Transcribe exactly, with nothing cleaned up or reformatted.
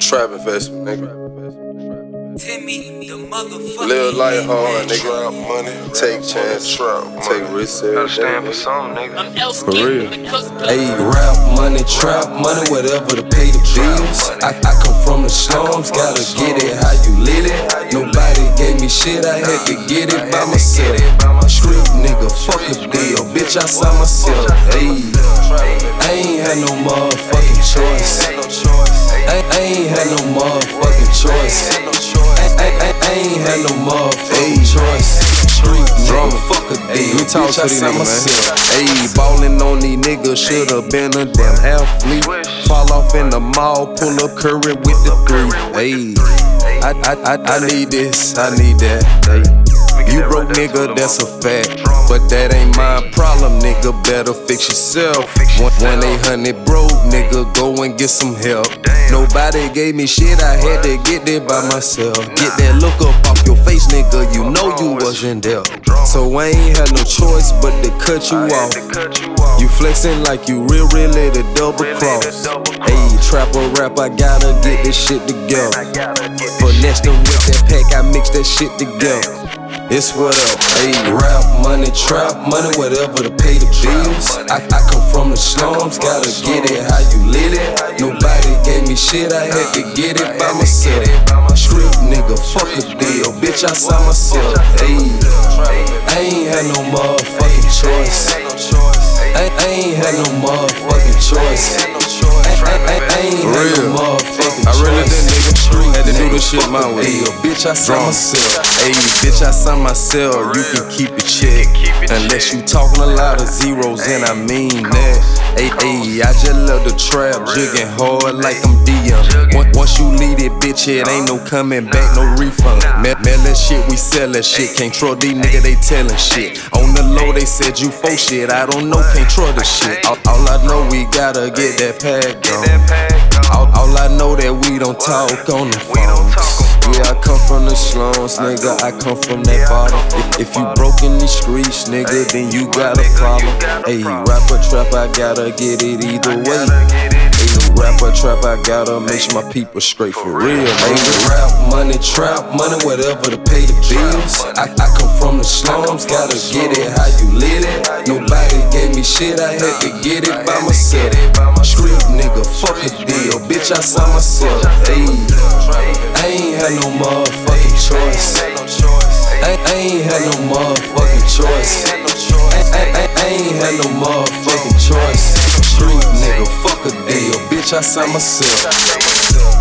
Trap investment, nigga. Timmy, the motherfucker. Live life hard, nigga. Money, take chance, take risks. Gotta stand for something, nigga. I'm else For real. Ayy, rap money, trap money, whatever to pay the bills. I, I come from the slums, gotta get it how you lit it. Nobody gave me shit, I had to get it by myself. Street nigga, fuck a deal, bitch, I saw myself. Ayy, I ain't had no motherfucking choice. I, I ain't had no motherfucking choice. I, I, I ain't had no motherfucking choice. Street nigga, fuck a deal, We talk bitch, to I these saw niggas, myself. man. Ayy, ballin' on these niggas, should've been a damn athlete. Fall off in the mall, pull up Curry with the three. Ayy, I, I, I, I need this, I need that. Ayy. You broke, nigga, that's a fact. But that ain't my problem, nigga. Better fix yourself. one eight hundred broke, nigga, go and get some help. Nobody gave me shit, I had to get it by myself. Get that look up off your face, nigga, you know you wasn't there. So I ain't had no choice but to cut you off. You flexing like you real, really the double cross. Ayy, trapper rap, I gotta get this shit together. Finesse them with that pack, I mix that shit together. It's what up, ayy, rap money, trap money, whatever to pay the bills. I, I come from the slums, gotta get it how you lit it. Nobody gave me shit, I had to get it by myself. Street nigga, fuck a deal, bitch, I saw myself. Ayy, I ain't had no motherfucking choice. I, I ain't had no motherfucking choice. I, I, I ain't had no motherfucking choice. I really did, nigga. Had to do this shit my way. Ayy, bitch, I saw myself. Ayy, bitch, I saw myself. You can keep it check. Unless you talking a lot of zeros, and I mean that. Ayy, ayy, I just love the trap, jigging hard like I'm Dion. Once you leave it, bitch, it ain't no coming back, no refund. Man, man, that shit, we sell that shit. Can't trust these niggas, they tellin' shit. On the low, they said you full shit. I don't know, can't trust the shit. All, all I know, we gotta get that pack on. All, all I know that we don't talk on the phones. Yeah, I come from the slums, nigga, I come from that bottom. If, if you broke in these streets, nigga, then you got a problem. Ayy, rapper, trap, I gotta get it either way. Ayy, rapper, trap, I gotta make sure my people straight for real. Ayy, rap money, trap money, whatever to pay the bills. I, I come from the slums, gotta get it how you lit it. Nobody gave me shit, I had to get it by myself. Street nigga, fuck a deal, bitch, I saw myself. Ayy, I ain't had no motherfucking choice. I, I ain't had no motherfucking choice. I, I, I ain't had no motherfucking choice. Street nigga, fuck a deal, bitch, I saw myself.